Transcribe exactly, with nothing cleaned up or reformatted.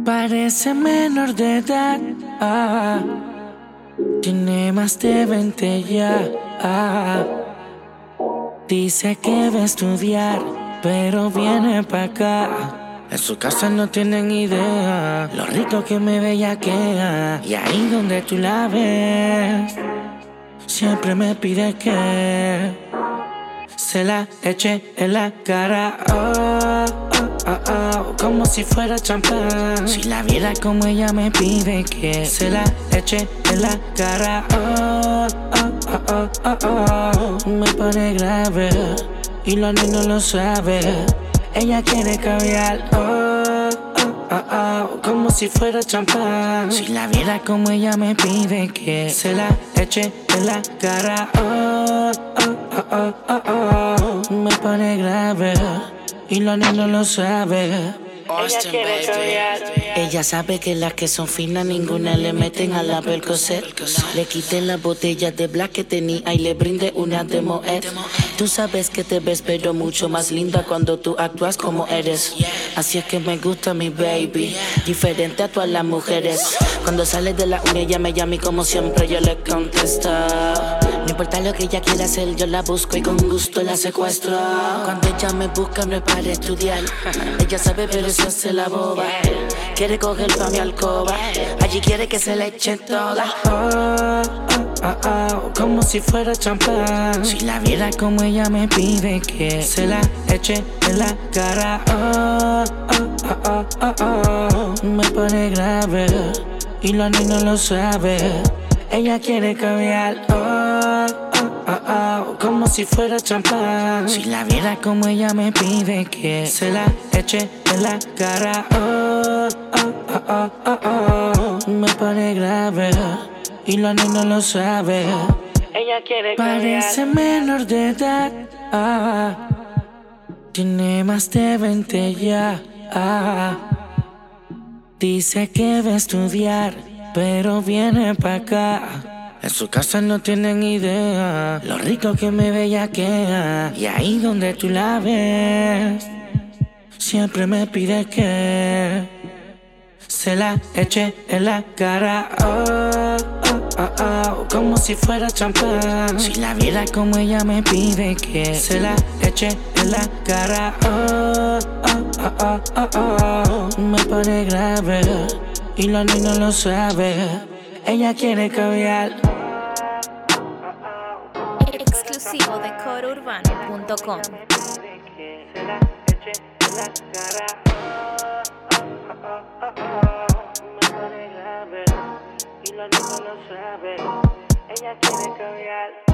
Parece menor de edad, ah, tiene más de veinte ya, ah, dice que va a estudiar, pero viene pa' acá. En su casa no tienen idea lo rico que me bellaquea. Y ahí donde tú la ves, siempre me pide que se la eche en la cara. Oh, oh, oh, oh, como si fuera champán. Si la viera como ella me pide que se la eche en la cara. Oh, oh, oh, oh, oh, oh. Me pone grave y la niña no lo sabe. Ella quiere caviar. Oh, oh, oh, oh, como si fuera champán. Si la viera como ella me pide que se la eche en la cara. Oh, oh, oh, oh, oh, oh. Me pone grave y la niña no lo sabe. Austin, baby. Ella sabe que las que son finas ninguna le meten a la Percocet. Le quité las botellas de black que tenía y le brindé una de Moet. Tú sabes que te ves pero mucho más linda cuando tú actúas como eres. Así es que me gusta mi baby, diferente a todas las mujeres. Cuando sale de la uni ella me llama y como siempre yo le contesto. No importa lo que ella quiera hacer, yo la busco y con gusto la secuestro. Cuando ella me busca no es para estudiar. Ella sabe pero se hace la boba. Quiere coger pa' mi alcoba. Allí quiere que se le eche toda. Oh, oh, oh, oh, como si fuera champán. Si la viera como ella me pide que se la eche en la cara. Oh, oh, oh, oh, oh, oh. Me pone grave y la niña no lo sabe. Ella quiere caviar. Oh, oh, oh, oh, como si fuera champán. Si la viera como ella me pide que se la eche en la cara. Oh, oh, oh, oh, oh, oh. Me pone grave y la niña no lo sabe. Ella quiere Parece menor de edad, ah, tiene más de veinte ya, ah, dice que va a estudiar, pero viene pa' acá. En su casa no tienen idea lo rico que me bellaquea. Y ahí donde tú la ves, siempre me pide que se la eche en la cara. Oh, oh, oh, oh, como si fuera champán. Si la viera como ella me pide que se la eche en la cara. Oh, oh, oh, oh, oh, oh. Me pone grave y la niña no lo sabe. Ella quiere caviar. Exclusivo de coro urbano punto com. Y la niña no lo sabe. Ella quiere caviar.